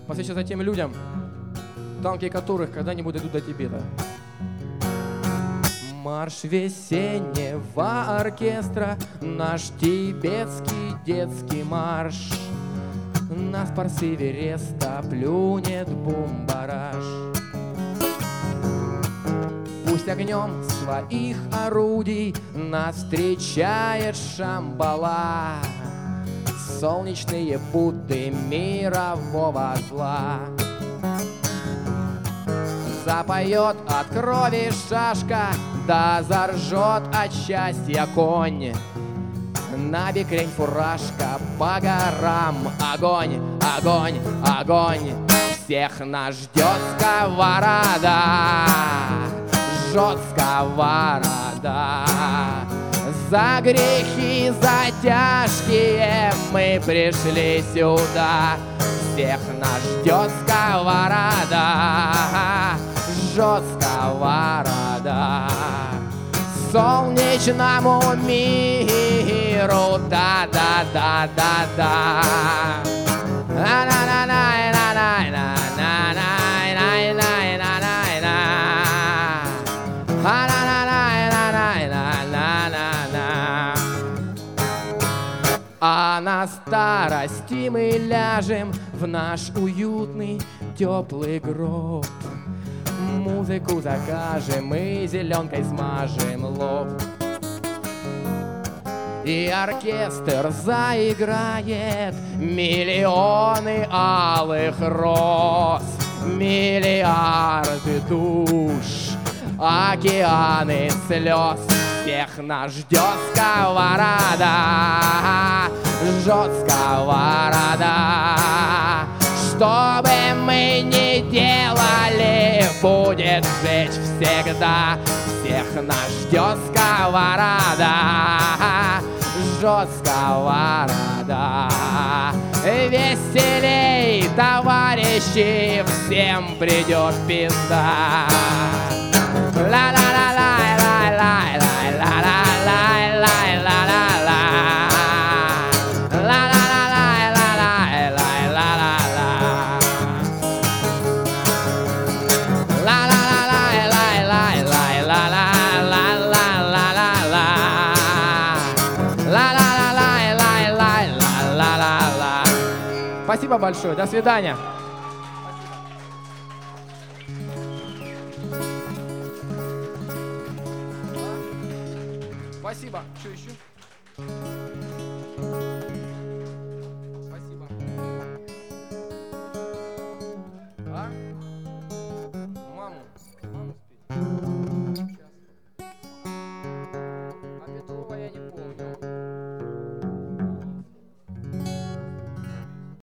посвящается тем людям, танки которых когда-нибудь идут до Тибета. Марш весеннего оркестра, наш тибетский детский марш. Нас пар с Эвереста плюнет бумбараш. Пусть огнем своих орудий нас встречает Шамбала, солнечные Будды мирового зла. Запоет от крови шашка, да заржет от счастья конь. На бекрень фуражка, по горам огонь, огонь, огонь. Всех нас ждет сковорода, жжет сковорода. За грехи, за тяжкие мы пришли сюда. Всех нас ждет сковорода, жжет сковорода. Солнечному миру, да-да-да-да-да. А на старости мы ляжем в наш уютный теплый гроб. Музыку закажем и зеленкой смажем лоб. И оркестр заиграет миллионы алых роз, миллиарды душ, океаны слез. Всех нас ждет сковорода, жжет сковорода. Что бы мы ни делали, будет жечь всегда. Всех нас ждет сковорода, жжет сковорода. Веселей, товарищи, всем придет пизда. Спасибо большое. До свидания. Спасибо. Что еще?